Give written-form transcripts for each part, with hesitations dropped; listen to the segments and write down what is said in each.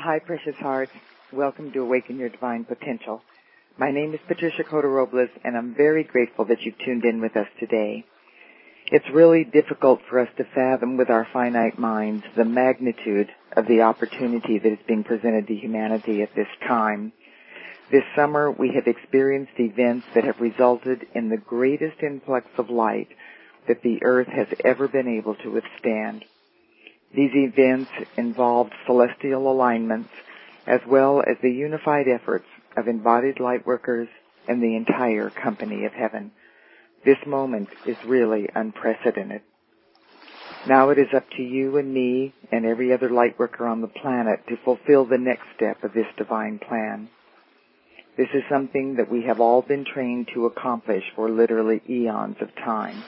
Hi, precious hearts. Welcome to Awaken Your Divine Potential. My name is Patricia Cota-Robles, and I'm very grateful that you've tuned in with us today. It's really difficult for us to fathom with our finite minds the magnitude of the opportunity that is being presented to humanity at this time. This summer, we have experienced events that have resulted in the greatest influx of light that the earth has ever been able to withstand. These events involved celestial alignments as well as the unified efforts of embodied light workers and the entire company of heaven. This moment is really unprecedented. Now it is up to you and me and every other light worker on the planet to fulfill the next step of this divine plan. This is something that we have all been trained to accomplish for literally eons of time.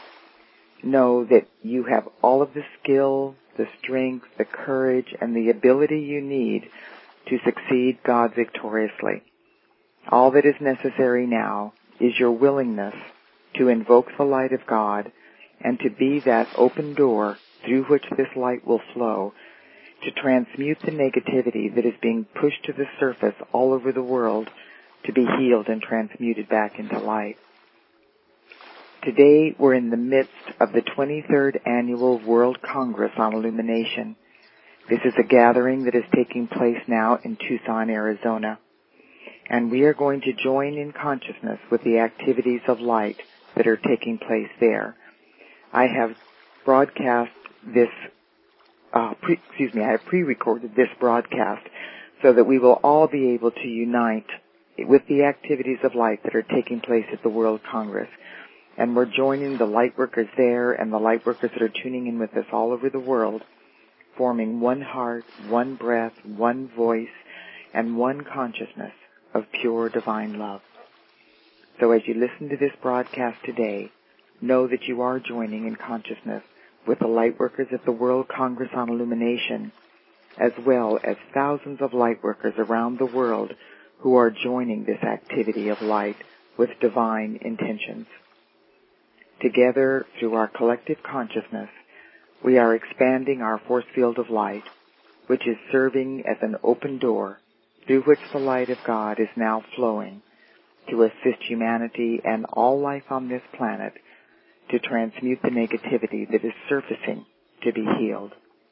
Know that you have all of the skill, the strength, the courage, and the ability you need to succeed God victoriously. All that is necessary now is your willingness to invoke the light of God and to be that open door through which this light will flow to transmute the negativity that is being pushed to the surface all over the world to be healed and transmuted back into light. Today, we're in the midst of the 23rd Annual World Congress on Illumination. This is a gathering that is taking place now in Tucson, Arizona. And we are going to join in consciousness with the activities of light that are taking place there. I have broadcast this, I have pre-recorded this broadcast so that we will all be able to unite with the activities of light that are taking place at the World Congress. And we're joining the light workers there and the light workers that are tuning in with us all over the world, forming one heart, one breath, one voice, and one consciousness of pure divine love. So as you listen to this broadcast today, know that you are joining in consciousness with the light workers at the World Congress on Illumination, as well as thousands of light workers around the world who are joining this activity of light with divine intentions. Together, through our collective consciousness, we are expanding our force field of light, which is serving as an open door through which the light of God is now flowing to assist humanity and all life on this planet to transmute the negativity that is surfacing to be healed.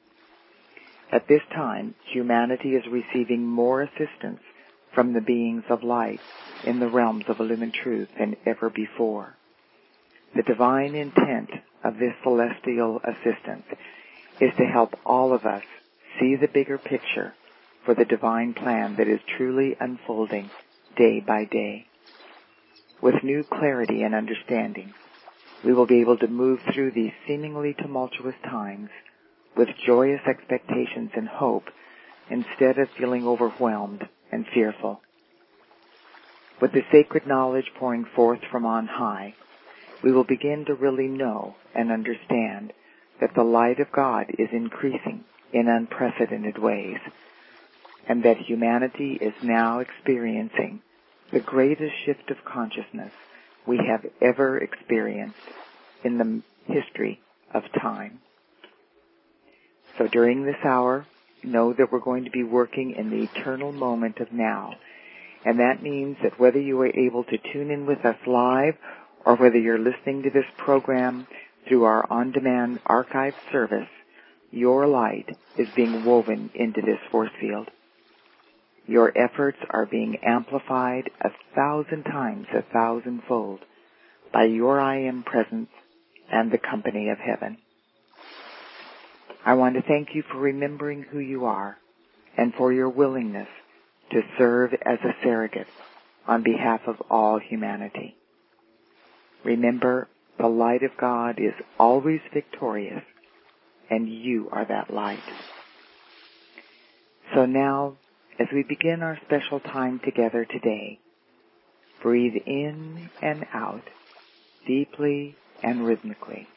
At this time, humanity is receiving more assistance from the beings of light in the realms of Illumined Truth than ever before. The divine intent of this celestial assistance is to help all of us see the bigger picture for the divine plan that is truly unfolding day by day. With new clarity and understanding, we will be able to move through these seemingly tumultuous times with joyous expectations and hope instead of feeling overwhelmed and fearful. With the sacred knowledge pouring forth from on high, we will begin to really know and understand that the light of God is increasing in unprecedented ways, and that humanity is now experiencing the greatest shift of consciousness we have ever experienced in the history of time. So during this hour, know that we're going to be working in the eternal moment of now, and that means that whether you are able to tune in with us live or whether you're listening to this program through our on-demand archive service, your light is being woven into this force field. Your efforts are being amplified 1,000 times, 1,000-fold by your I Am presence and the company of heaven. I want to thank you for remembering who you are and for your willingness to serve as a surrogate on behalf of all humanity. Remember, the light of God is always victorious, and you are that light. So now, as we begin our special time together today, breathe in and out, deeply and rhythmically.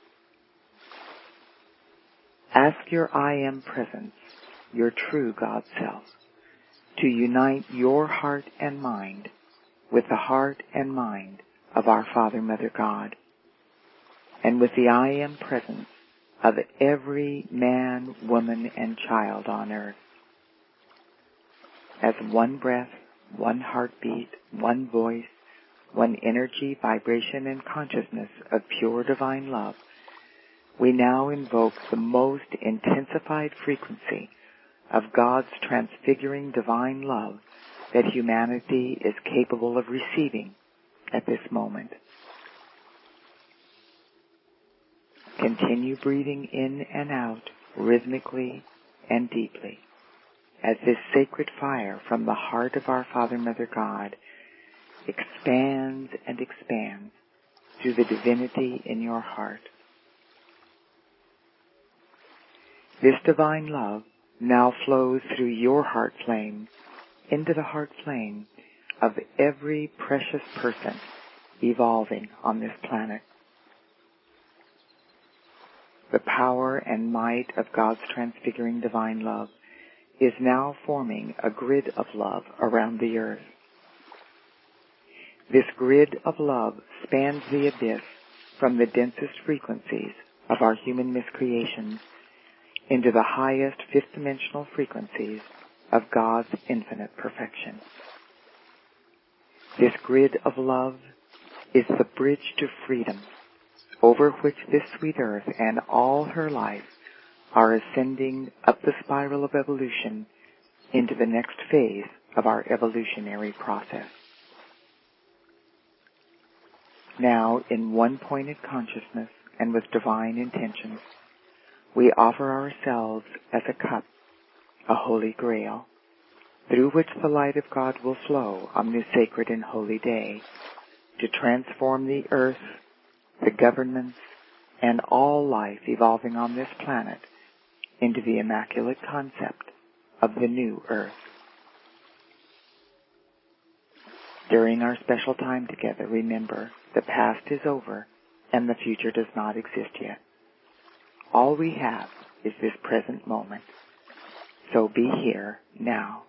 Ask your I Am presence, your true God self, to unite your heart and mind with the heart and mind of our Father, Mother, God, and with the I Am presence of every man, woman, and child on earth. as one breath, one heartbeat, one voice, one energy, vibration, and consciousness of pure divine love, we now invoke the most intensified frequency of God's transfiguring divine love that humanity is capable of receiving at this moment. Continue breathing in and out rhythmically and deeply as this sacred fire from the heart of our Father, Mother, God expands and expands through the divinity in your heart. This divine love now flows through your heart flame into the heart flame of every precious person evolving on this planet. The power and might of God's transfiguring divine love is now forming a grid of love around the earth. This grid of love spans the abyss from the densest frequencies of our human miscreations into the highest fifth-dimensional frequencies of God's infinite perfection. This grid of love is the bridge to freedom over which this sweet earth and all her life are ascending up the spiral of evolution into the next phase of our evolutionary process. Now, in one-pointed consciousness and with divine intentions, we offer ourselves as a cup, a holy grail, through which the light of God will flow on this sacred and holy day to transform the earth, the governments, and all life evolving on this planet into the immaculate concept of the new earth. During our special time together, remember, the past is over and the future does not exist yet. All we have is this present moment. So be here now.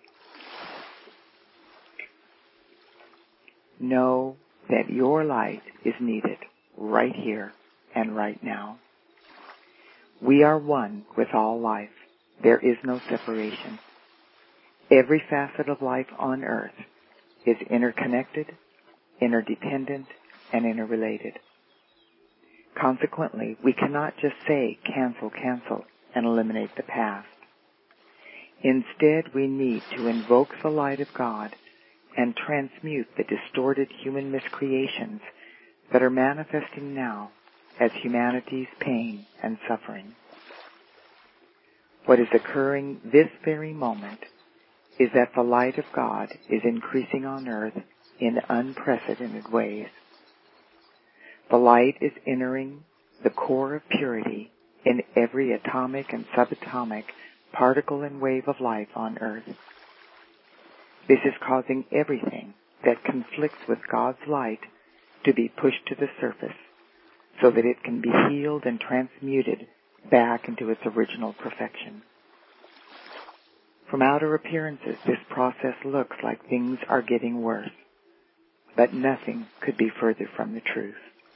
Know that your light is needed right here and right now. We are one with all life. There is no separation. Every facet of life on earth is interconnected, interdependent, and interrelated. Consequently, we cannot just say, cancel, and eliminate the past. Instead, we need to invoke the light of God and transmute the distorted human miscreations that are manifesting now as humanity's pain and suffering. What is occurring this very moment is that the light of God is increasing on earth in unprecedented ways. The light is entering the core of purity in every atomic and subatomic particle and wave of life on earth. This is causing everything that conflicts with God's light to be pushed to the surface so that it can be healed and transmuted back into its original perfection. From outer appearances, this process looks like things are getting worse, but nothing could be further from the truth.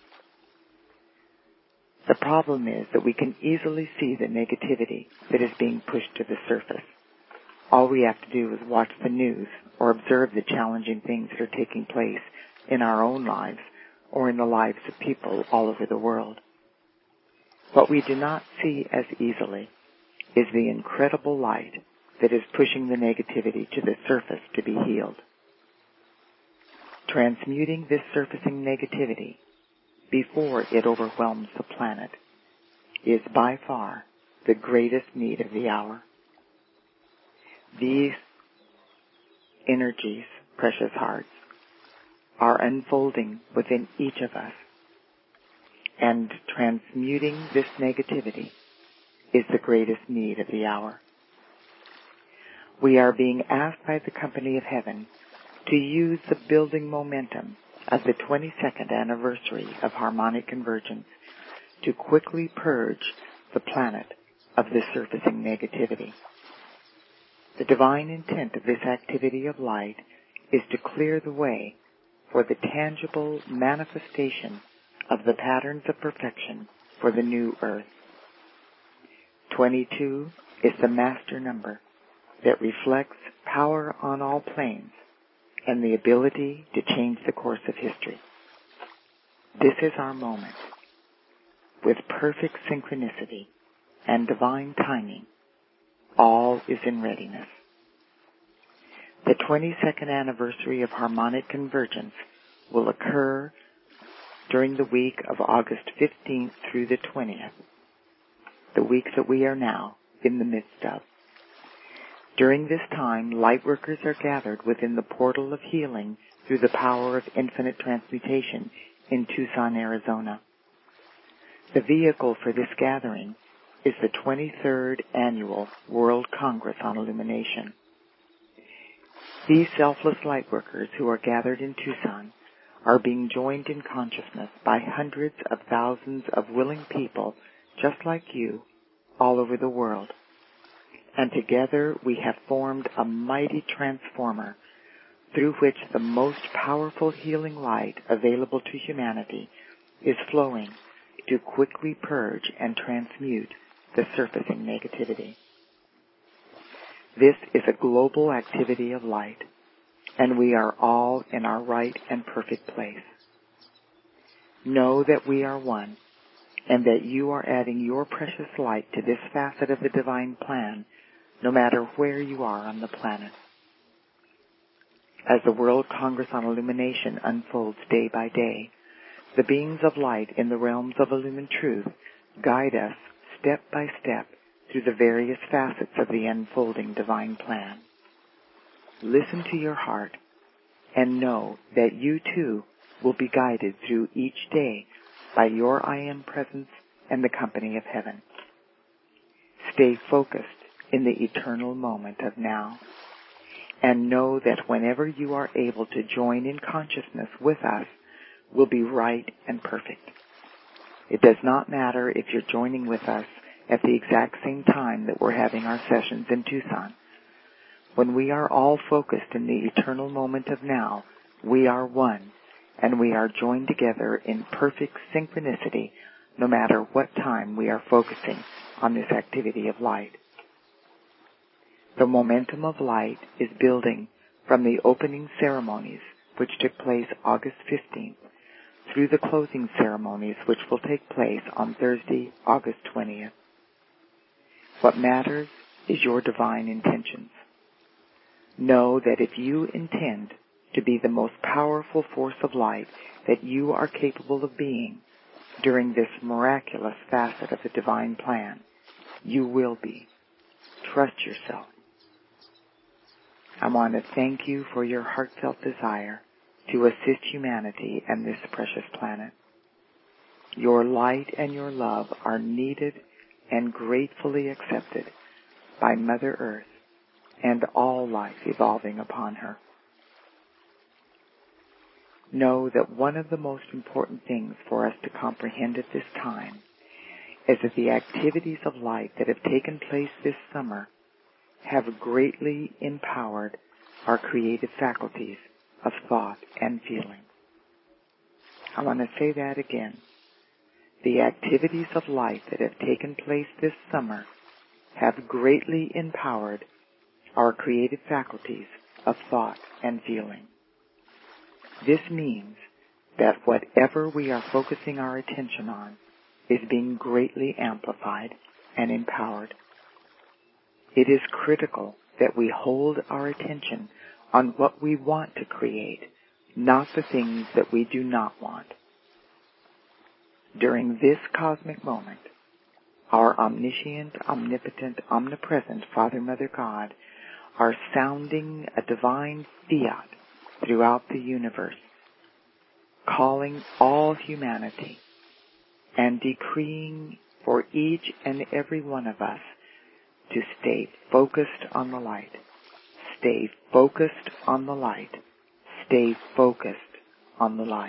The problem is that we can easily see the negativity that is being pushed to the surface. All we have to do is watch the news or observe the challenging things that are taking place in our own lives or in the lives of people all over the world. What we do not see as easily is the incredible light that is pushing the negativity to the surface to be healed. Transmuting this surfacing negativity before it overwhelms the planet is by far the greatest need of the hour. These energies, precious hearts, are unfolding within each of us, and transmuting this negativity is the greatest need of the hour. We are being asked by the company of heaven to use the building momentum of the 22nd anniversary of harmonic convergence to quickly purge the planet of this surfacing negativity. The divine intent of this activity of light is to clear the way for the tangible manifestation of the patterns of perfection for the new earth. 22 is the master number that reflects power on all planes and the ability to change the course of history. This is our moment. With perfect synchronicity and divine timing, all is in readiness. The 22nd anniversary of harmonic convergence will occur during the week of August 15th through the 20th, the week that we are now in the midst of. During this time, lightworkers are gathered within the portal of healing through the power of infinite transmutation in Tucson, Arizona. The vehicle for this gathering is the 23rd Annual World Congress on Illumination. These selfless lightworkers who are gathered in Tucson are being joined in consciousness by hundreds of thousands of willing people just like you all over the world. And together we have formed a mighty transformer through which the most powerful healing light available to humanity is flowing to quickly purge and transmute the surfacing negativity. This is a global activity of light, and we are all in our right and perfect place. Know that we are one, and that you are adding your precious light to this facet of the divine plan, no matter where you are on the planet. As the World Congress on Illumination unfolds day by day, the beings of light in the realms of Illumined Truth guide us step by step through the various facets of the unfolding divine plan. Listen to your heart and know that you too will be guided through each day by your I Am presence and the company of heaven. Stay focused in the eternal moment of now, and know that whenever you are able to join in consciousness with us, will be right and perfect. It does not matter if you're joining with us at the exact same time that we're having our sessions in Tucson. When we are all focused in the eternal moment of now, we are one, and we are joined together in perfect synchronicity no matter what time we are focusing on this activity of light. The momentum of light is building from the opening ceremonies, which took place August 15th, through the closing ceremonies, which will take place on Thursday, August 20th. What matters is your divine intentions. Know that if you intend to be the most powerful force of light that you are capable of being during this miraculous facet of the divine plan, you will be. Trust yourself. I want to thank you for your heartfelt desire to assist humanity and this precious planet. Your light and your love are needed and gratefully accepted by Mother Earth and all life evolving upon her. Know that one of the most important things for us to comprehend at this time is that the activities of light that have taken place this summer have greatly empowered our creative faculties of thought and feeling. I want to say that again. The activities of light that have taken place this summer have greatly empowered our creative faculties of thought and feeling. This means that whatever we are focusing our attention on is being greatly amplified and empowered. It is critical that we hold our attention on what we want to create, not the things that we do not want. During this cosmic moment, our omniscient, omnipotent, omnipresent Father, Mother, God are sounding a divine fiat throughout the universe, calling all humanity and decreeing for each and every one of us to stay focused on the light. Stay focused on the light. Stay focused on the light.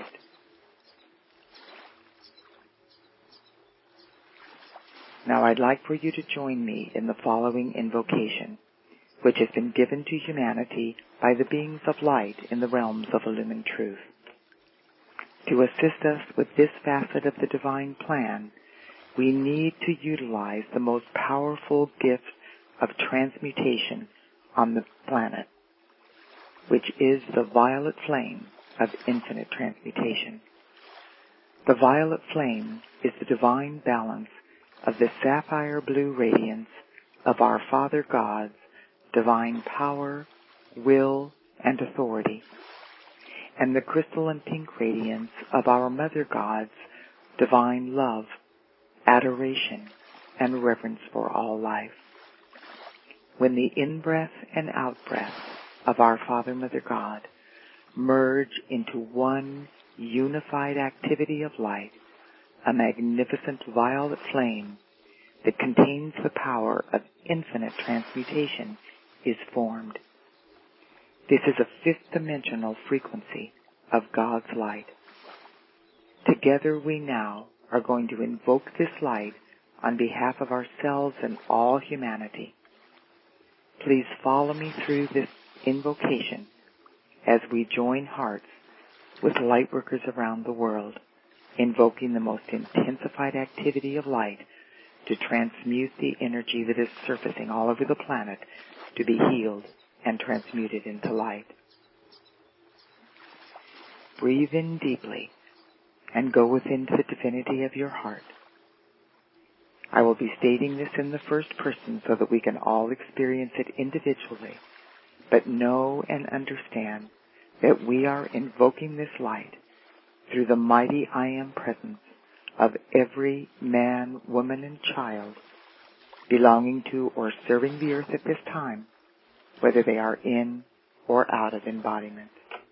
Now I'd like for you to join me in the following invocation, which has been given to humanity by the beings of light in the realms of Illumined Truth. To assist us with this facet of the divine plan, we need to utilize the most powerful gift of transmutation on the planet, which is the violet flame of infinite transmutation. The violet flame is the divine balance of the sapphire blue radiance of our Father God's divine power, will, and authority, and the crystal and pink radiance of our Mother God's divine love, adoration, and reverence for all life. When the in-breath and out-breath of our Father, Mother God merge into one unified activity of light, a magnificent violet flame that contains the power of infinite transmutation is formed. This is a fifth-dimensional frequency of God's light. Together we now are going to invoke this light on behalf of ourselves and all humanity. Please follow me through this invocation as we join hearts with lightworkers around the world, invoking the most intensified activity of light to transmute the energy that is surfacing all over the planet to be healed and transmuted into light. Breathe in deeply and go within the divinity of your heart. I will be stating this in the first person so that we can all experience it individually, but know and understand that we are invoking this light through the mighty I Am presence of every man, woman, and child belonging to or serving the earth at this time, whether they are in or out of embodiment.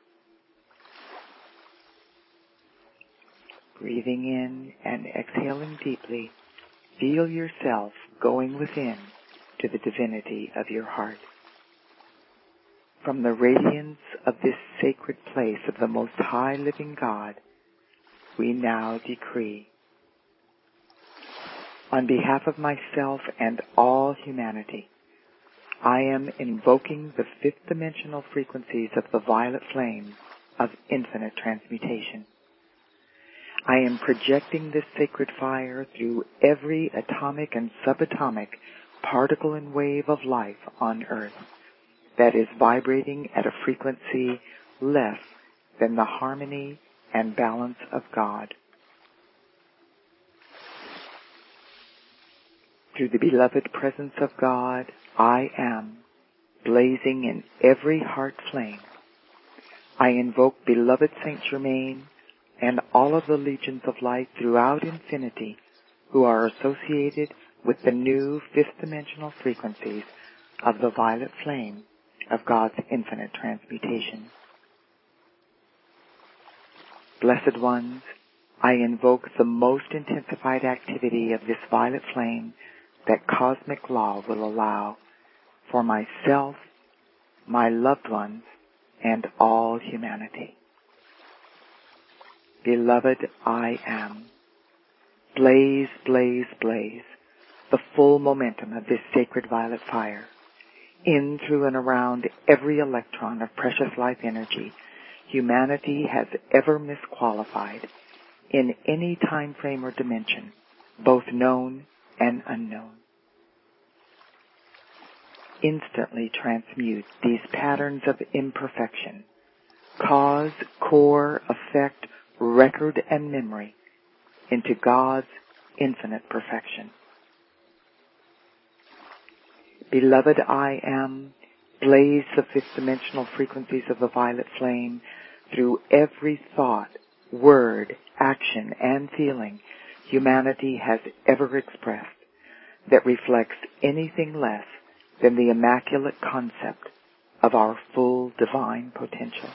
Breathing in and exhaling deeply, feel yourself going within to the divinity of your heart. From the radiance of this sacred place of the Most High Living God, we now decree, on behalf of myself and all humanity, I am invoking the fifth-dimensional frequencies of the violet flame of infinite transmutation. I am projecting this sacred fire through every atomic and subatomic particle and wave of life on Earth that is vibrating at a frequency less than the harmony and balance of God. Through the beloved presence of God, I am blazing in every heart flame. I invoke beloved Saint Germain and all of the legions of light throughout infinity who are associated with the new fifth-dimensional frequencies of the violet flame of God's infinite transmutation. Blessed ones, I invoke the most intensified activity of this violet flame that cosmic law will allow for myself, my loved ones, and all humanity. Beloved I Am, blaze, blaze, blaze, the full momentum of this sacred violet fire, in, through, and around every electron of precious life energy humanity has ever misqualified in any time frame or dimension, both known and unknown. Instantly transmute these patterns of imperfection, cause, core, effect, record, and memory into God's infinite perfection. Beloved I Am, blaze the fifth-dimensional frequencies of the violet flame through every thought, word, action, and feeling humanity has ever expressed that reflects anything less than the immaculate concept of our full divine potential.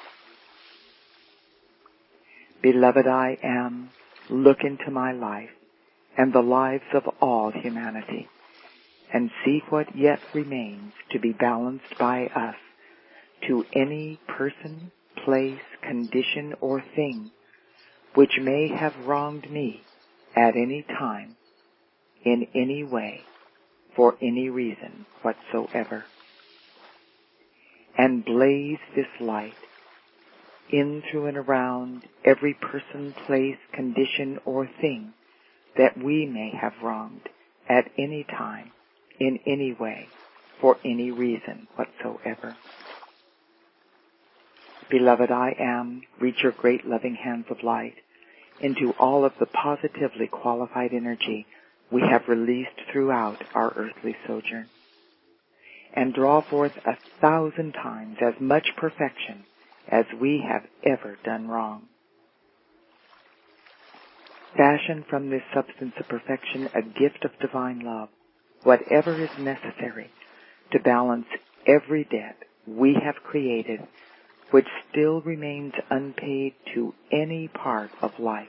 Beloved I Am, look into my life and the lives of all humanity, and see what yet remains to be balanced by us to any person, place, condition, or thing which may have wronged me at any time, in any way, for any reason whatsoever. And blaze this light in, through, and around every person, place, condition, or thing that we may have wronged at any time, in any way, for any reason whatsoever. Beloved I Am, reach your great loving hands of light into all of the positively qualified energy we have released throughout our earthly sojourn, and draw forth 1,000 times as much perfection as we have ever done wrong. Fashion from this substance of perfection a gift of divine love, whatever is necessary to balance every debt we have created which still remains unpaid to any part of life.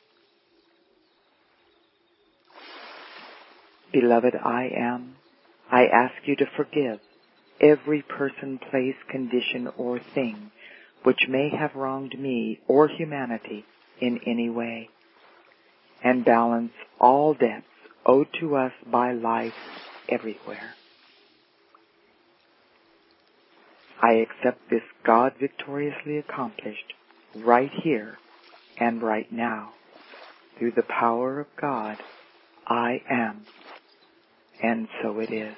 Beloved I Am, I ask you to forgive every person, place, condition, or thing which may have wronged me or humanity in any way, and balance all debts owed to us by life everywhere. I accept this God victoriously accomplished right here and right now through the power of God, I Am, and so it is.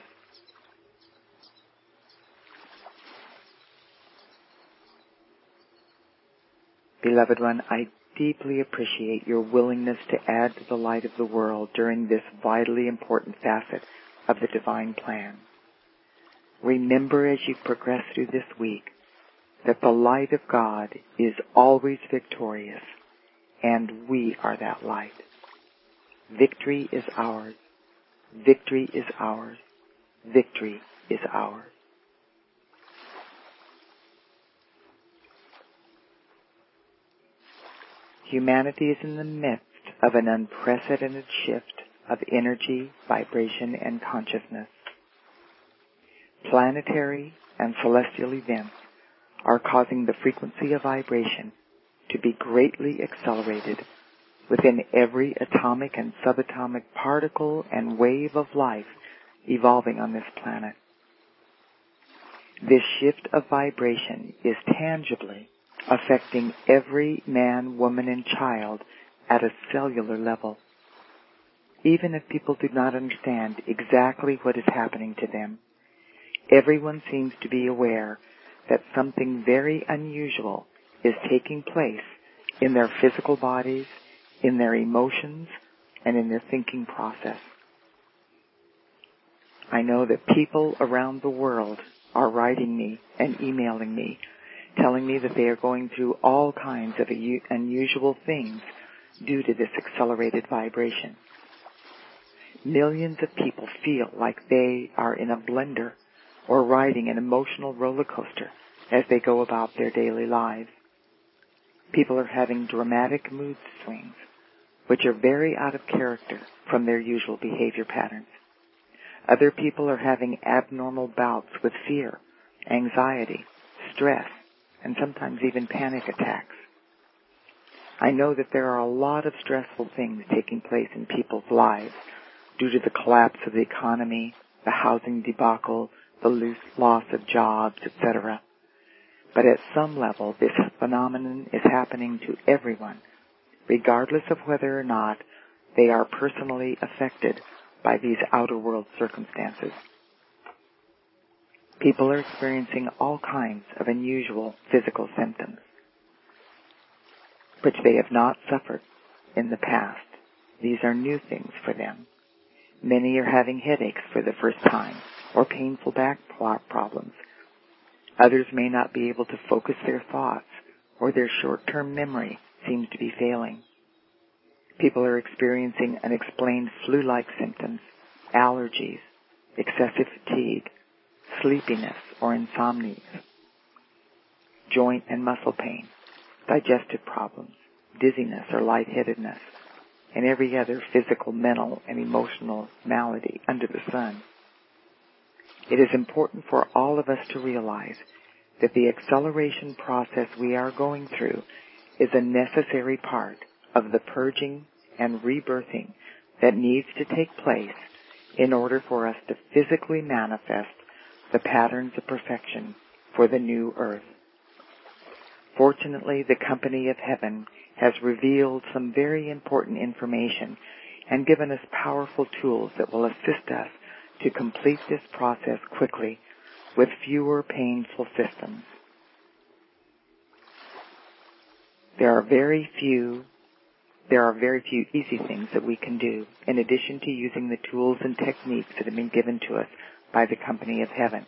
Beloved one, I deeply appreciate your willingness to add to the light of the world during this vitally important facet of the divine plan. Remember as you progress through this week that the light of God is always victorious, and we are that light. Victory is ours. Victory is ours. Victory is ours. Humanity is in the midst of an unprecedented shift of energy, vibration, and consciousness. Planetary and celestial events are causing the frequency of vibration to be greatly accelerated within every atomic and subatomic particle and wave of life evolving on this planet. This shift of vibration is tangibly affecting every man, woman, and child at a cellular level, even if people do not understand exactly what is happening to them. Everyone seems to be aware that something very unusual is taking place in their physical bodies, in their emotions, and in their thinking process. I know that people around the world are writing me and emailing me, telling me that they are going through all kinds of unusual things due to this accelerated vibration. Millions of people feel like they are in a blender or riding an emotional roller coaster as they go about their daily lives. People are having dramatic mood swings, which are very out of character from their usual behavior patterns. Other people are having abnormal bouts with fear, anxiety, stress, and sometimes even panic attacks. I know that there are a lot of stressful things taking place in people's lives due to the collapse of the economy, the housing debacle, the loss of jobs, etc. But at some level, this phenomenon is happening to everyone, regardless of whether or not they are personally affected by these outer world circumstances. People are experiencing all kinds of unusual physical symptoms, which they have not suffered in the past. These are new things for them. Many are having headaches for the first time, or painful back problems. Others may not be able to focus their thoughts, or their short-term memory seems to be failing. People are experiencing unexplained flu-like symptoms, allergies, excessive fatigue, sleepiness or insomnia, joint and muscle pain, digestive problems, dizziness or lightheadedness, and every other physical, mental, and emotional malady under the sun. It is important for all of us to realize that the acceleration process we are going through is a necessary part of the purging and rebirthing that needs to take place in order for us to physically manifest the patterns of perfection for the new earth. Fortunately, the Company of Heaven has revealed some very important information and given us powerful tools that will assist us to complete this process quickly with fewer painful systems. There are very few easy things that we can do in addition to using the tools and techniques that have been given to us by the Company of Heaven.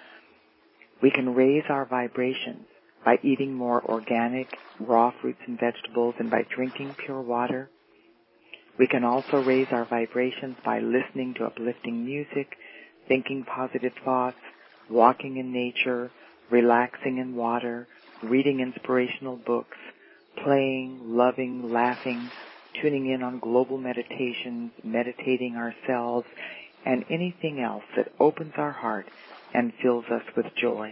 We can raise our vibrations by eating more organic, raw fruits and vegetables and by drinking pure water. We can also raise our vibrations by listening to uplifting music, thinking positive thoughts, walking in nature, relaxing in water, reading inspirational books, playing, loving, laughing, tuning in on global meditations, meditating ourselves, and anything else that opens our heart and fills us with joy.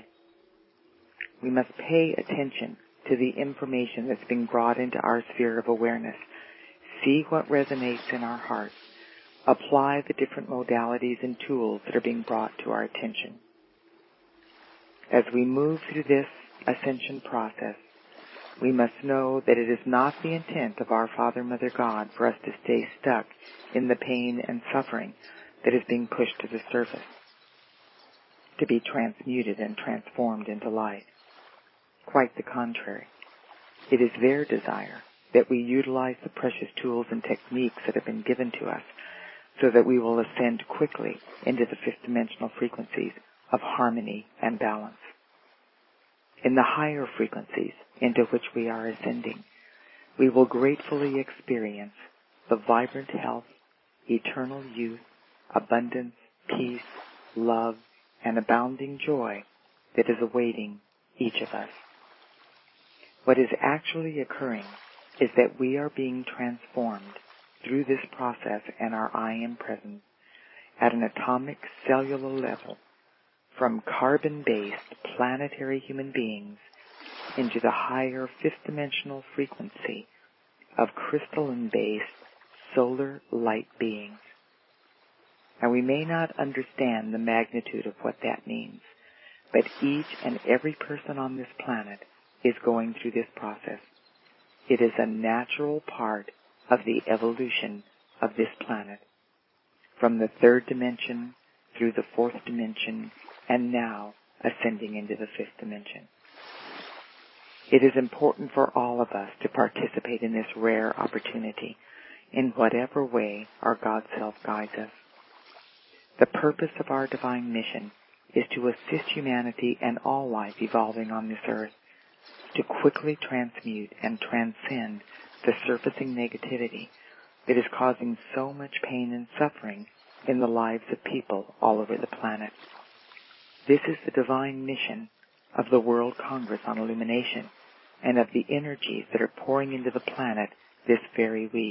We must pay attention to the information that's being brought into our sphere of awareness. See what resonates in our hearts. Apply the different modalities and tools that are being brought to our attention. As we move through this ascension process, we must know that it is not the intent of our Father, Mother, God for us to stay stuck in the pain and suffering that is being pushed to the surface, to be transmuted and transformed into light. Quite the contrary. It is their desire that we utilize the precious tools and techniques that have been given to us so that we will ascend quickly into the fifth dimensional frequencies of harmony and balance. In the higher frequencies into which we are ascending, we will gratefully experience the vibrant health, eternal youth, abundance, peace, love, and abounding joy that is awaiting each of us. What is actually occurring is that we are being transformed through this process and our I Am Presence at an atomic cellular level from carbon-based planetary human beings into the higher fifth dimensional frequency of crystalline-based solar light beings. Now we may not understand the magnitude of what that means, but each and every person on this planet is going through this process. It is a natural part of the evolution of this planet, from the third dimension through the fourth dimension, and now ascending into the fifth dimension. It is important for all of us to participate in this rare opportunity in whatever way our God Self guides us. The purpose of our divine mission is to assist humanity and all life evolving on this earth to quickly transmute and transcend the surfacing negativity that is causing so much pain and suffering in the lives of people all over the planet. This is the divine mission of the World Congress on Illumination and of the energies that are pouring into the planet this very week.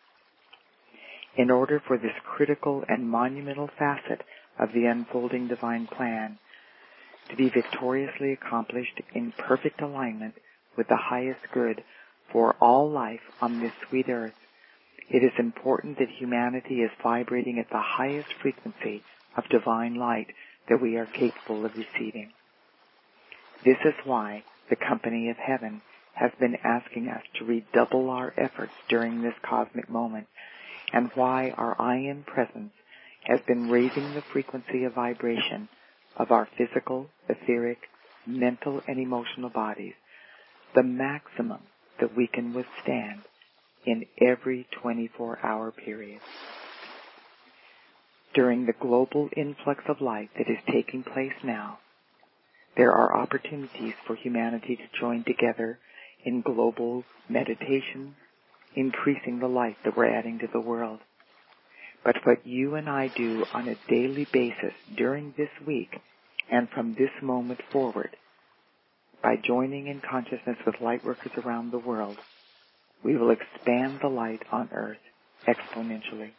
In order for this critical and monumental facet of the unfolding divine plan to be victoriously accomplished in perfect alignment with the highest good for all life on this sweet earth, it is important that humanity is vibrating at the highest frequency of divine light that we are capable of receiving. This is why the Company of Heaven has been asking us to redouble our efforts during this cosmic moment, and why our I Am Presence has been raising the frequency of vibration of our physical, etheric, mental, and emotional bodies, the maximum that we can withstand in every 24-hour period. During the global influx of light that is taking place now, there are opportunities for humanity to join together in global meditation, increasing the light that we're adding to the world. But what you and I do on a daily basis during this week and from this moment forward, by joining in consciousness with light workers around the world, we will expand the light on earth exponentially.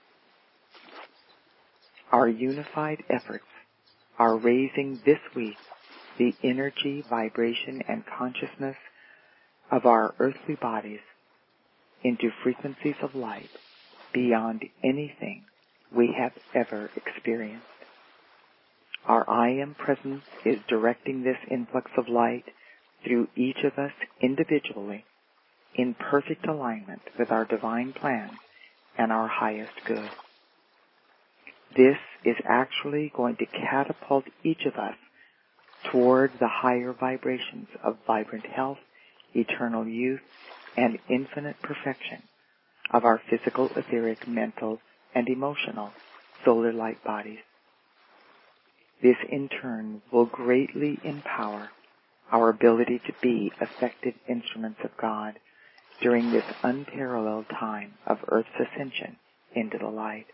Our unified efforts are raising this week the energy, vibration, and consciousness of our earthly bodies into frequencies of light beyond anything we have ever experienced. Our I Am Presence is directing this influx of light through each of us individually in perfect alignment with our divine plan and our highest good. This is actually going to catapult each of us toward the higher vibrations of vibrant health, eternal youth, and infinite perfection of our physical, etheric, mental, and emotional solar light bodies. This in turn will greatly empower our ability to be effective instruments of God during this unparalleled time of Earth's ascension into the light.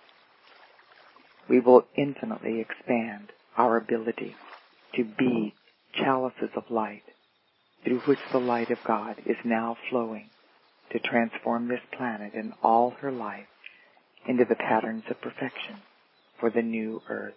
We will infinitely expand our ability to be chalices of light through which the light of God is now flowing to transform this planet and all her life into the patterns of perfection for the new Earth.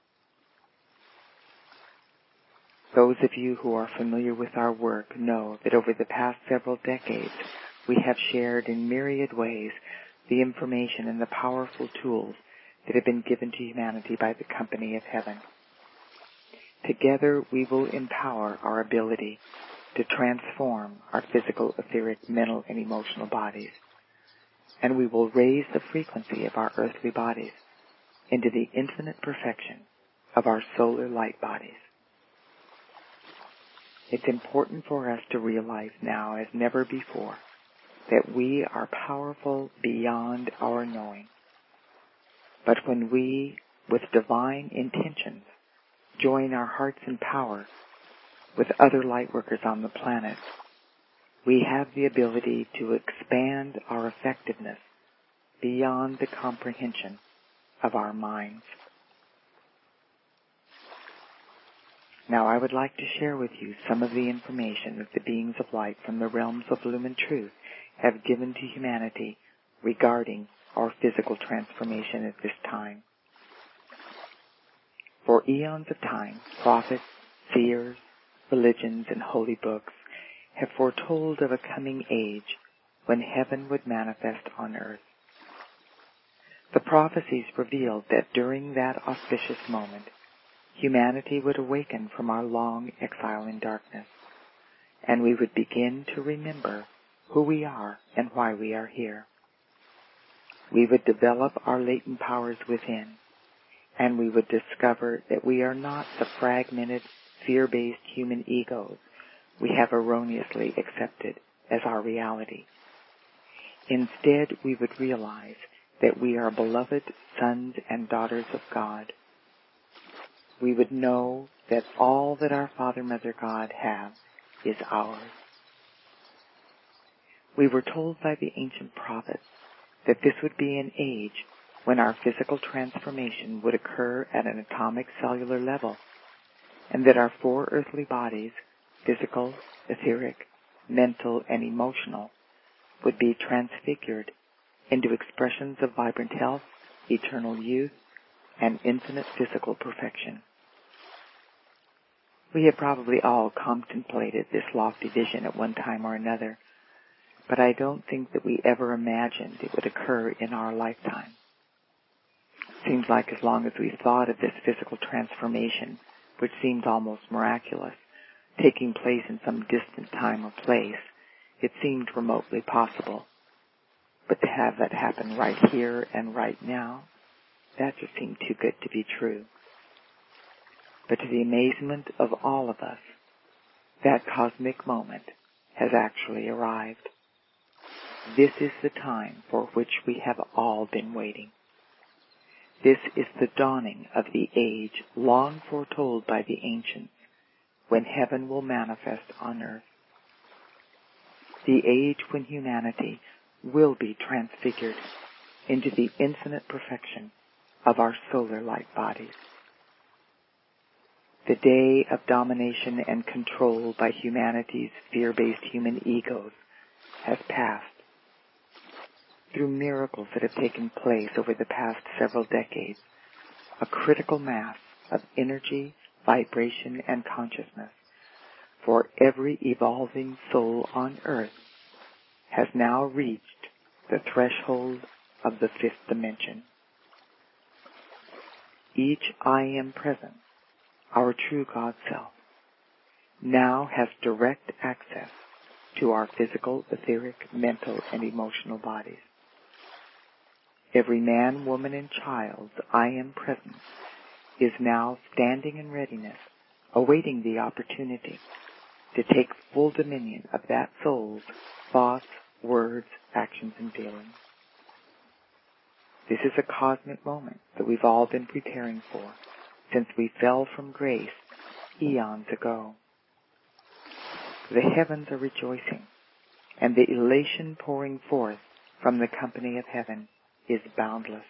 Those of you who are familiar with our work know that over the past several decades we have shared in myriad ways the information and the powerful tools that have been given to humanity by the Company of Heaven. Together we will empower our ability to transform our physical, etheric, mental, and emotional bodies. And we will raise the frequency of our earthly bodies into the infinite perfection of our solar light bodies. It's important for us to realize now as never before that we are powerful beyond our knowing. But when we, with divine intentions, join our hearts in power with other lightworkers on the planet, we have the ability to expand our effectiveness beyond the comprehension of our minds. Now I would like to share with you some of the information that the beings of light from the realms of Lumen Truth have given to humanity regarding our physical transformation at this time. For eons of time, prophets, seers, religions, and holy books have foretold of a coming age when heaven would manifest on earth. The prophecies revealed that during that auspicious moment, humanity would awaken from our long exile in darkness, and we would begin to remember who we are and why we are here. We would develop our latent powers within, and we would discover that we are not the fragmented, fear-based human egos we have erroneously accepted as our reality. Instead, we would realize that we are beloved sons and daughters of God. We would know that all that our Father, Mother, God have is ours. We were told by the ancient prophets that this would be an age when our physical transformation would occur at an atomic cellular level, and that our four earthly bodies, physical, etheric, mental, and emotional, would be transfigured into expressions of vibrant health, eternal youth, and infinite physical perfection. We have probably all contemplated this lofty vision at one time or another, but I don't think that we ever imagined it would occur in our lifetime. It seems like as long as we thought of this physical transformation, which seemed almost miraculous, taking place in some distant time or place, it seemed remotely possible. But to have that happen right here and right now, that just seemed too good to be true. But to the amazement of all of us, that cosmic moment has actually arrived. This is the time for which we have all been waiting. This is the dawning of the age long foretold by the ancients, when heaven will manifest on earth. The age when humanity will be transfigured into the infinite perfection of our solar light bodies. The day of domination and control by humanity's fear-based human egos has passed. Through miracles that have taken place over the past several decades, a critical mass of energy, vibration, and consciousness for every evolving soul on earth has now reached the threshold of the fifth dimension. Each I Am presence, our true God self, now has direct access to our physical, etheric, mental, and emotional bodies. every man, woman, and child, I am present, is now standing in readiness, awaiting the opportunity to take full dominion of that soul's thoughts, words, actions, and feelings. This is a cosmic moment that we've all been preparing for since we fell from grace eons ago. The heavens are rejoicing, and the elation pouring forth from the company of heaven is boundless.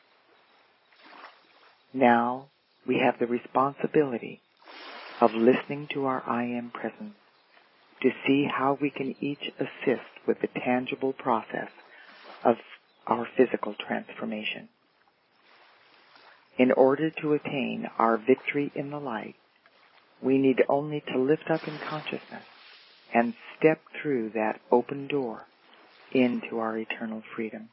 Now we have the responsibility of listening to our I Am presence to see how we can each assist with the tangible process of our physical transformation. In order to attain our victory in the light, we need only to lift up in consciousness and step through that open door into our eternal freedom.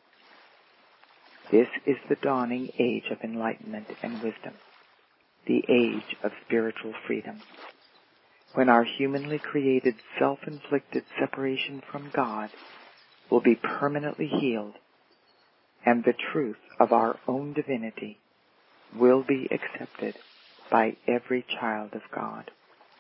This is the dawning age of enlightenment and wisdom, the age of spiritual freedom, when our humanly created self-inflicted separation from God will be permanently healed, and the truth of our own divinity will be accepted by every child of God.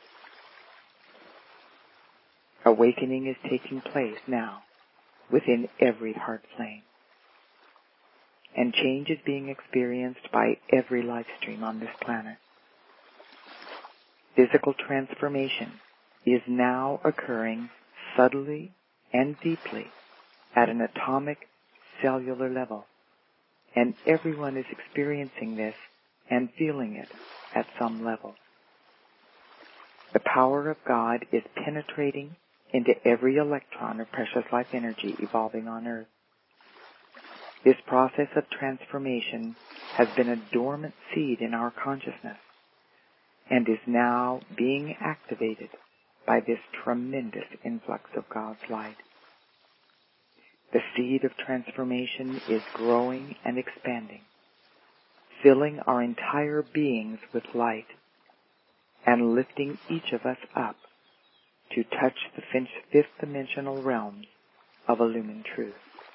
Awakening is taking place now within every heart flame, and change is being experienced by every life stream on this planet. Physical transformation is now occurring subtly and deeply at an atomic cellular level, and everyone is experiencing this and feeling it at some level. The power of God is penetrating into every electron of precious life energy evolving on Earth. This process of transformation has been a dormant seed in our consciousness and is now being activated by this tremendous influx of God's light. The seed of transformation is growing and expanding, filling our entire beings with light and lifting each of us up to touch the fifth dimensional realms of illumined truth.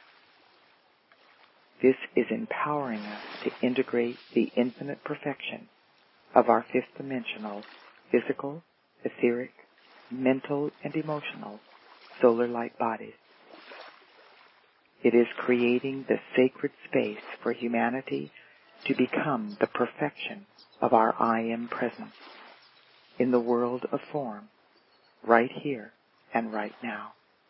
This is empowering us to integrate the infinite perfection of our fifth dimensional physical, etheric, mental, and emotional solar light bodies. It is creating the sacred space for humanity to become the perfection of our I Am presence in the world of form, right here and right now.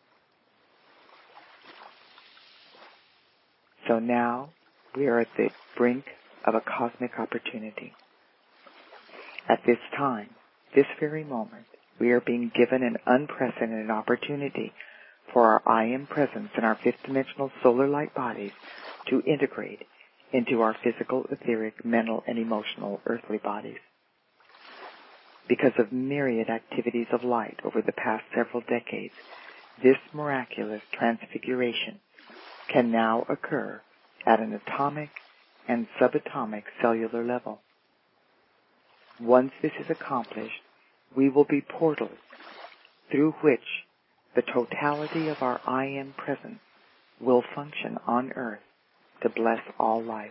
So now we are at the brink of a cosmic opportunity. At this time, this very moment, we are being given an unprecedented opportunity for our I Am presence in our fifth dimensional solar light bodies to integrate into our physical, etheric, mental, and emotional earthly bodies. Because of myriad activities of light over the past several decades, this miraculous transfiguration can now occur at an atomic and subatomic cellular level. Once this is accomplished, we will be portals through which the totality of our I Am presence will function on Earth to bless all life.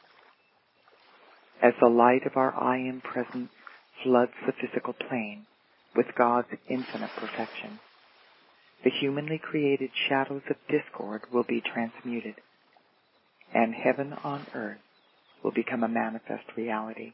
As the light of our I Am presence floods the physical plane with God's infinite perfection, the humanly created shadows of discord will be transmuted, and heaven on earth will become a manifest reality.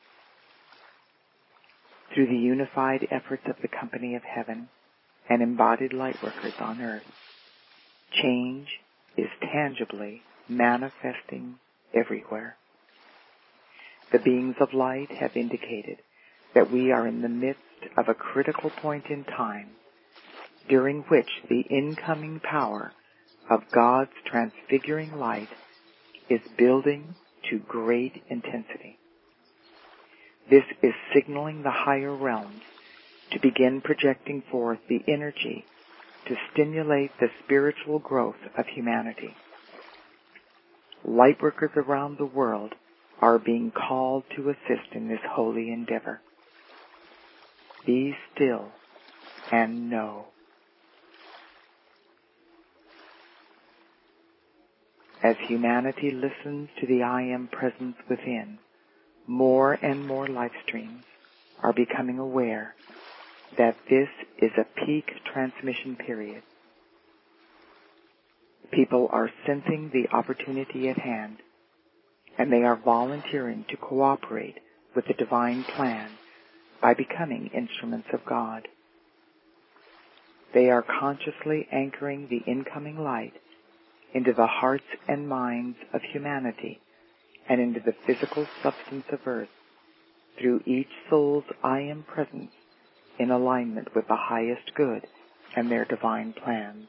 Through the unified efforts of the company of heaven and embodied lightworkers on earth, change is tangibly manifesting everywhere. The beings of light have indicated that we are in the midst of a critical point in time during which the incoming power of God's transfiguring light is building to great intensity. This is signaling the higher realms to begin projecting forth the energy to stimulate the spiritual growth of humanity. Lightworkers around the world are being called to assist in this holy endeavor. Be still and know. as humanity listens to the I Am presence within, more and more life streams are becoming aware that this is a peak transmission period. People are sensing the opportunity at hand, and they are volunteering to cooperate with the divine plan by becoming instruments of God. They are consciously anchoring the incoming light into the hearts and minds of humanity and into the physical substance of earth through each soul's I Am presence in alignment with the highest good and their divine plans.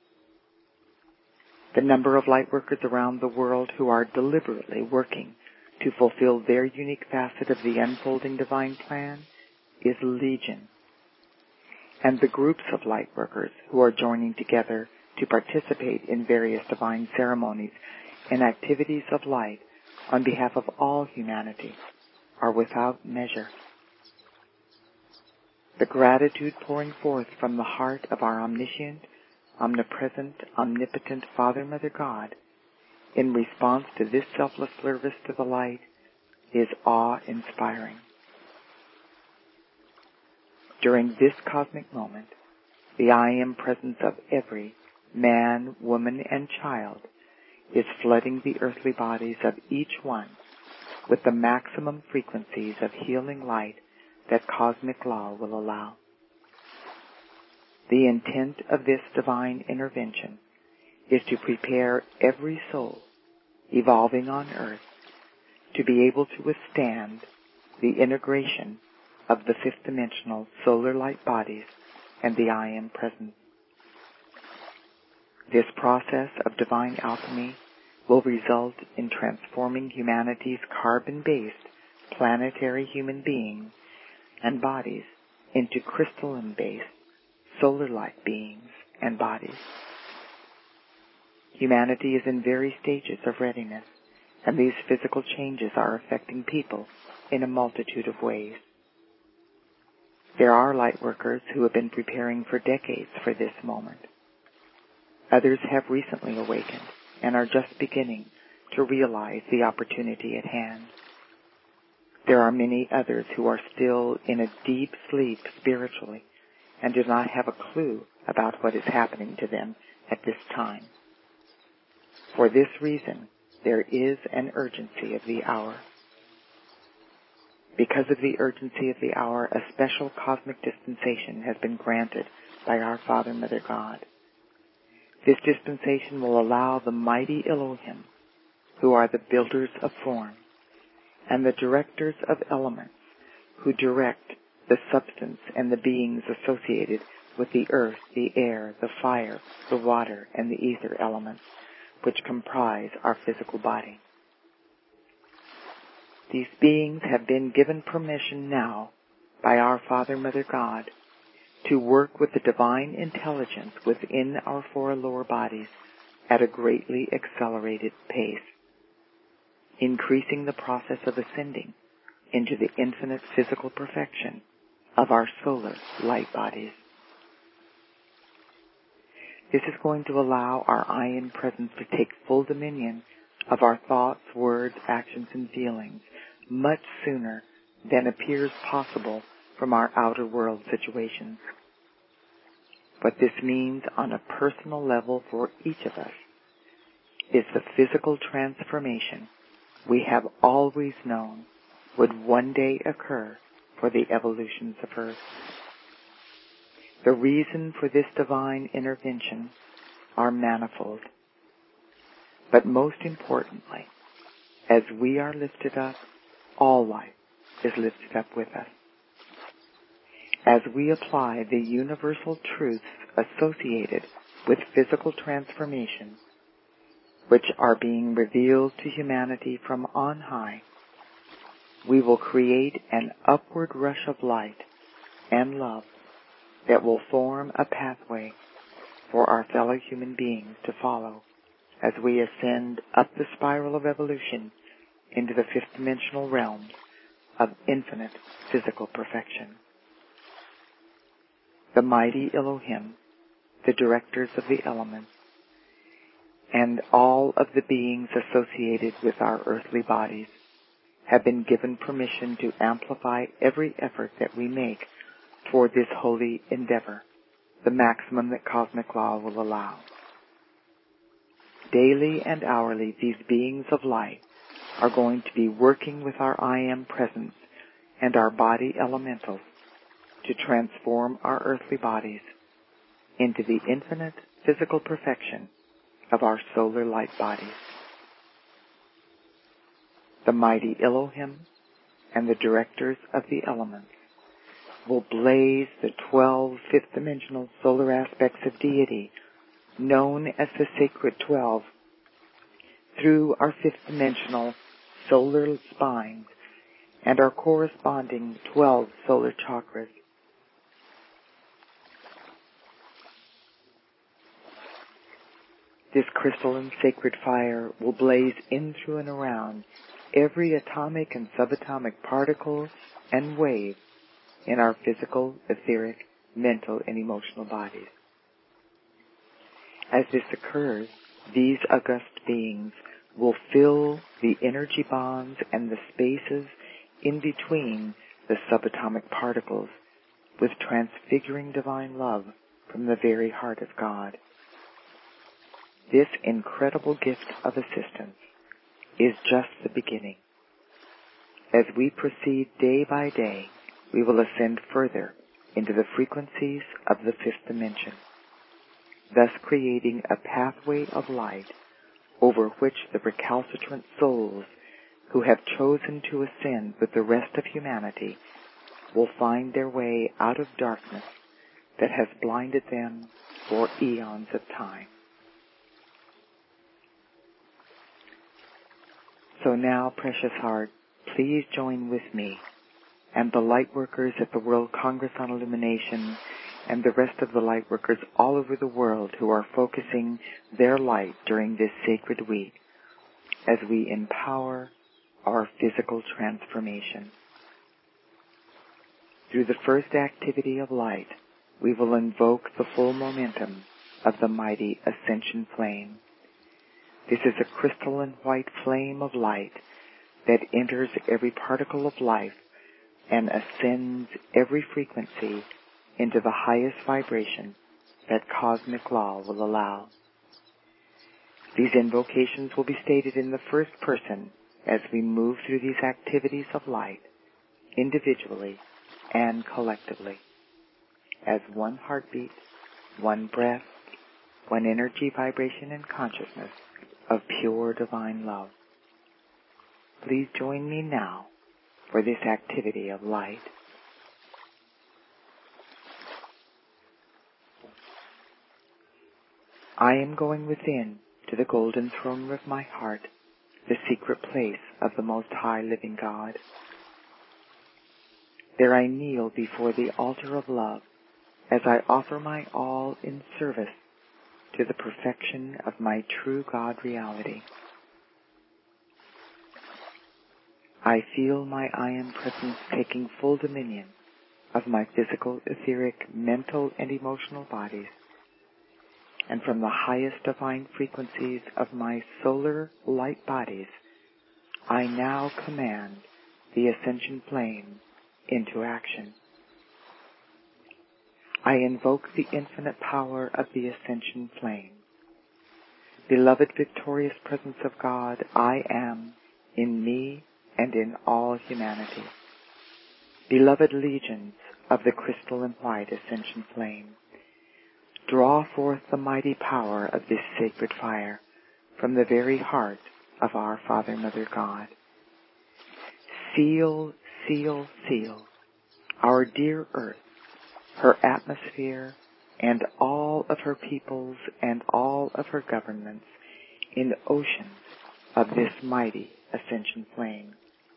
The number of lightworkers around the world who are deliberately working to fulfill their unique facet of the unfolding divine plan is legion. And the groups of lightworkers who are joining together to participate in various divine ceremonies and activities of light on behalf of all humanity are without measure. The gratitude pouring forth from the heart of our omniscient, omnipresent, omnipotent Father, Mother, God in response to this selfless service to the light is awe-inspiring. During this cosmic moment, the I Am presence of every man, woman, and child is flooding the earthly bodies of each one with the maximum frequencies of healing light that cosmic law will allow. The intent of this divine intervention is to prepare every soul evolving on earth to be able to withstand the integration of the fifth-dimensional solar light bodies and the I Am presence. This process of divine alchemy will result in transforming humanity's carbon-based planetary human beings and bodies into crystalline-based solar light beings and bodies. Humanity is in various stages of readiness, and these physical changes are affecting people in a multitude of ways. There are lightworkers who have been preparing for decades for this moment. Others have recently awakened and are just beginning to realize the opportunity at hand. There are many others who are still in a deep sleep spiritually and do not have a clue about what is happening to them at this time. For this reason, there is an urgency of the hour. Because of the urgency of the hour, a special cosmic dispensation has been granted by our Father, Mother, God. This dispensation will allow the mighty Elohim, who are the builders of form, and the directors of elements, who direct the substance and the beings associated with the earth, the air, the fire, the water, and the ether elements, which comprise our physical body. These beings have been given permission now by our Father, Mother, God to work with the divine intelligence within our four lower bodies at a greatly accelerated pace, increasing the process of ascending into the infinite physical perfection of our solar light bodies. This is going to allow our I Am presence to take full dominion of our thoughts, words, actions, and feelings much sooner than appears possible from our outer world situations. What this means on a personal level for each of us is the physical transformation we have always known would one day occur for the evolutions of Earth. The reason for this divine intervention are manifold. But most importantly, as we are lifted up, all life is lifted up with us. As we apply the universal truths associated with physical transformation, which are being revealed to humanity from on high, we will create an upward rush of light and love that will form a pathway for our fellow human beings to follow as we ascend up the spiral of evolution into the fifth-dimensional realms of infinite physical perfection. The mighty Elohim, the directors of the elements, and all of the beings associated with our earthly bodies have been given permission to amplify every effort that we make toward this holy endeavor, the maximum that cosmic law will allow. Daily and hourly, these beings of light are going to be working with our I Am presence and our body elementals to transform our earthly bodies into the infinite physical perfection of our solar light bodies. The mighty Elohim and the directors of the elements will blaze the 12 fifth-dimensional solar aspects of deity, known as the Sacred 12, through our fifth-dimensional solar spines and our corresponding 12 solar chakras. This crystalline sacred fire will blaze in through and around every atomic and subatomic particle and wave in our physical, etheric, mental, and emotional bodies. As this occurs, these august beings will fill the energy bonds and the spaces in between the subatomic particles with transfiguring divine love from the very heart of God. This incredible gift of assistance is just the beginning. As we proceed day by day, we will ascend further into the frequencies of the fifth dimension, thus creating a pathway of light over which the recalcitrant souls who have chosen to ascend with the rest of humanity will find their way out of darkness that has blinded them for eons of time. So now, precious heart, please join with me and the light workers at the World Congress on Illumination and the rest of the light workers all over the world who are focusing their light during this sacred week as we empower our physical transformation. Through the first activity of light, we will invoke the full momentum of the mighty ascension flame. This is a crystalline white flame of light that enters every particle of life and ascends every frequency into the highest vibration that cosmic law will allow. These invocations will be stated in the first person as we move through these activities of light, individually and collectively, as one heartbeat, one breath, one energy, vibration, and consciousness of pure divine love. Please join me now for this activity of light. I am going within to the golden throne room of my heart, the secret place of the Most High Living God. There I kneel before the altar of love as I offer my all in service to the perfection of my true God reality. I feel my I Am presence taking full dominion of my physical, etheric, mental, and emotional bodies, and from the highest divine frequencies of my solar light bodies, I now command the ascension flame into action. I invoke the infinite power of the ascension flame. Beloved victorious presence of God, I am in me and in all humanity. Beloved legions of the crystal and white ascension flame, draw forth the mighty power of this sacred fire from the very heart of our Father, Mother, God. Seal, seal, seal our dear earth, her atmosphere, and all of her peoples and all of her governments in oceans of this mighty ascension flame.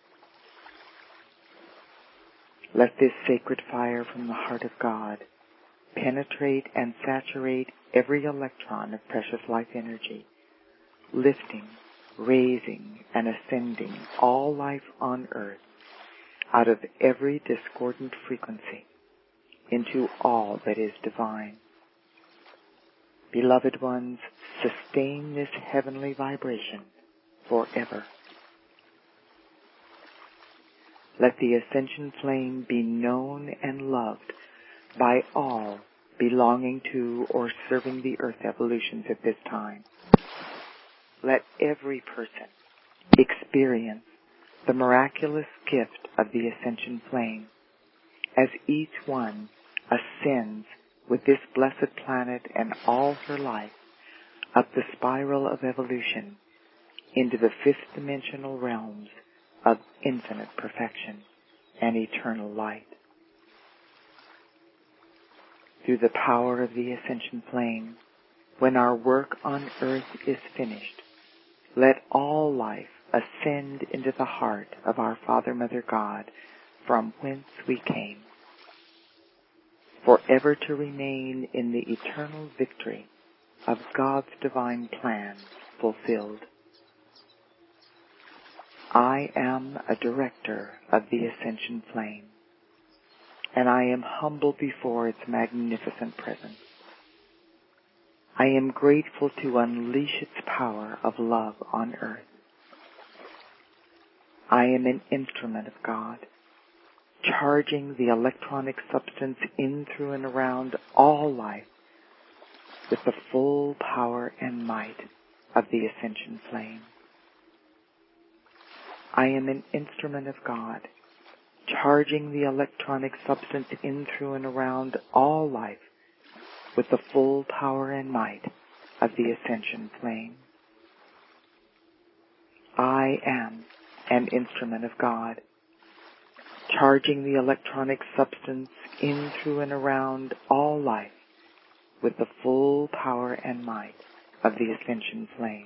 Let this sacred fire from the heart of God penetrate and saturate every electron of precious life energy, lifting, raising, and ascending all life on earth out of every discordant frequency into all that is divine. Beloved ones, sustain this heavenly vibration forever. Let the ascension flame be known and loved by all belonging to or serving the earth evolutions at this time. Let every person experience the miraculous gift of the ascension flame as each one ascends with this blessed planet and all her life up the spiral of evolution into the fifth dimensional realms of infinite perfection and eternal light. Through the power of the ascension flame, when our work on earth is finished, let all life ascend into the heart of our Father, Mother, God, from whence we came, forever to remain in the eternal victory of God's divine plan fulfilled. I am a director of the ascension flame, and I am humble before its magnificent presence. I am grateful to unleash its power of love on earth. I am an instrument of God, charging the electronic substance in, through, and around all life with the full power and might of the ascension flame. I am an instrument of God, charging the electronic substance in, through, and around all life with the full power and might of the ascension flame. I am an instrument of God, charging the electronic substance in, through, and around all life with the full power and might of the ascension flame.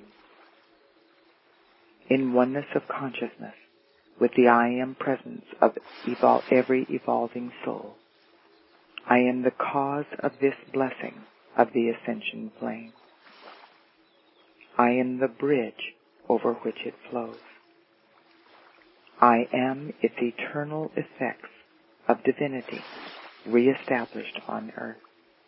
In oneness of consciousness with the I Am presence of every evolving soul, I am the cause of this blessing of the ascension flame. I am the bridge over which it flows. I am its eternal effects of divinity reestablished on earth.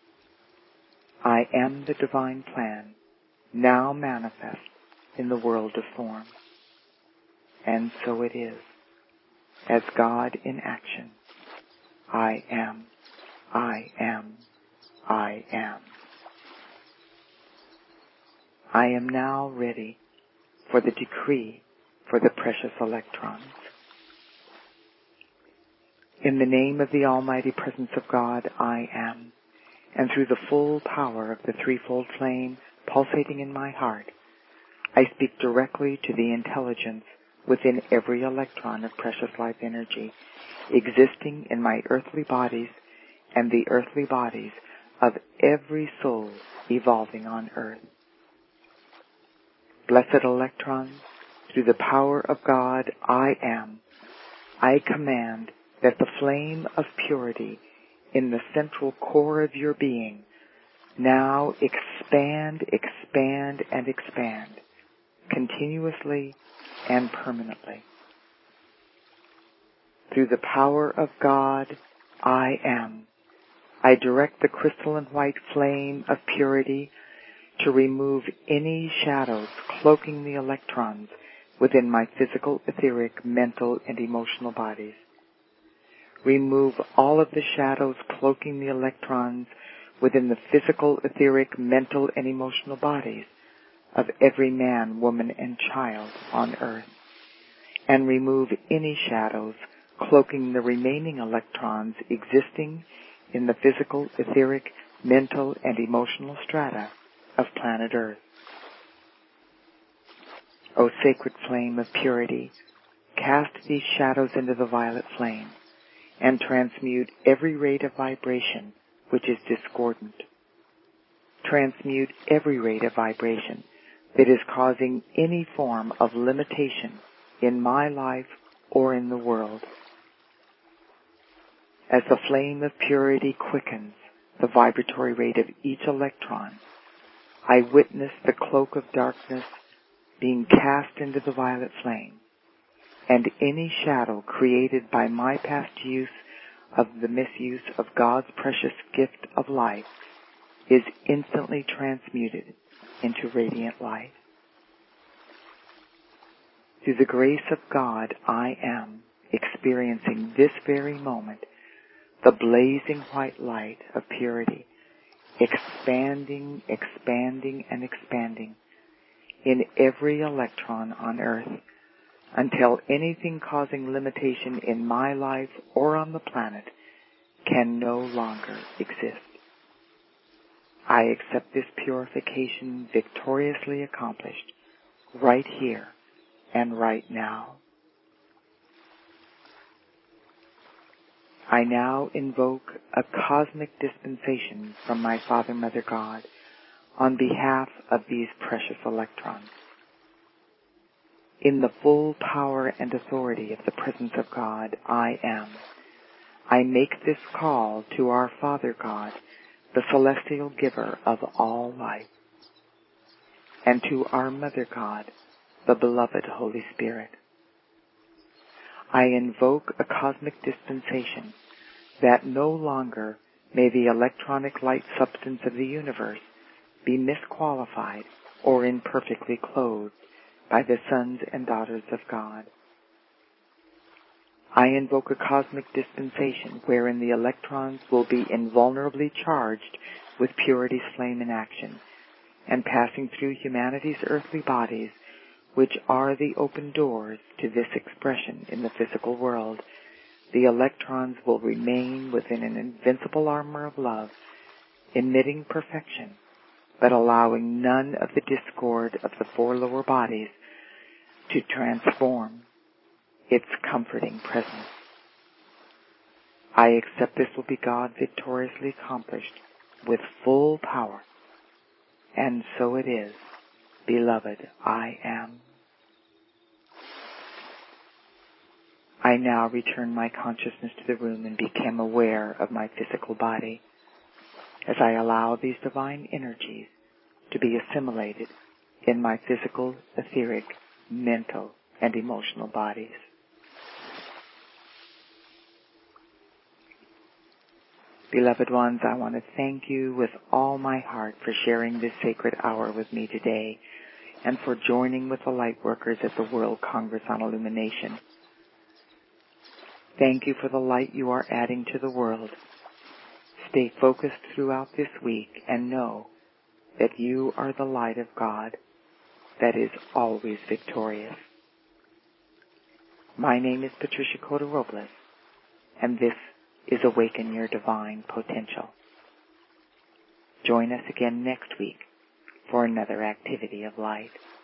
I am the divine plan now manifest in the world of form. And so it is, as God in action. I am, I am, I am. I am now ready for the decree for the precious electrons. In the name of the Almighty Presence of God, I am, and through the full power of the threefold flame pulsating in my heart, I speak directly to the intelligence within every electron of precious life energy existing in my earthly bodies and the earthly bodies of every soul evolving on earth. Blessed electrons, through the power of God, I am. I command that the flame of purity in the central core of your being now expand, expand, and expand, continuously and permanently. Through the power of God, I am. I direct the crystalline white flame of purity to remove any shadows cloaking the electrons within my physical, etheric, mental, and emotional bodies. Remove all of the shadows cloaking the electrons within the physical, etheric, mental, and emotional bodies of every man, woman, and child on earth. And remove any shadows cloaking the remaining electrons existing in the physical, etheric, mental, and emotional strata of planet Earth. O sacred flame of purity, cast these shadows into the violet flame and transmute every rate of vibration which is discordant. Transmute every rate of vibration that is causing any form of limitation in my life or in the world. As the flame of purity quickens the vibratory rate of each electron, I witness the cloak of darkness being cast into the violet flame, and any shadow created by my past use of the misuse of God's precious gift of life is instantly transmuted into radiant light. Through the grace of God, I am experiencing this very moment the blazing white light of purity, expanding, expanding, and expanding in every electron on Earth, until anything causing limitation in my life or on the planet can no longer exist. I accept this purification victoriously accomplished right here and right now. I now invoke a cosmic dispensation from my Father, Mother God on behalf of these precious electrons. In the full power and authority of the presence of God, I am. I make this call to our Father God, the celestial giver of all life, and to our Mother God, the beloved Holy Spirit. I invoke a cosmic dispensation that no longer may the electronic light substance of the universe be misqualified or imperfectly clothed by the sons and daughters of God. I invoke a cosmic dispensation wherein the electrons will be invulnerably charged with purity's flame in action, and passing through humanity's earthly bodies, which are the open doors to this expression in the physical world, the electrons will remain within an invincible armor of love, emitting perfection, but allowing none of the discord of the four lower bodies to transform its comforting presence. I accept this will be God victoriously accomplished with full power, and so it is. Beloved, I am. I now return my consciousness to the room and become aware of my physical body as I allow these divine energies to be assimilated in my physical, etheric, mental, and emotional bodies. Beloved ones, I want to thank you with all my heart for sharing this sacred hour with me today and for joining with the light workers at the World Congress on Illumination. Thank you for the light you are adding to the world. Stay focused throughout this week and know that you are the light of God that is always victorious. My name is Patricia Cota Robles, and this is Awaken Your Divine Potential. Join us again next week for another activity of light.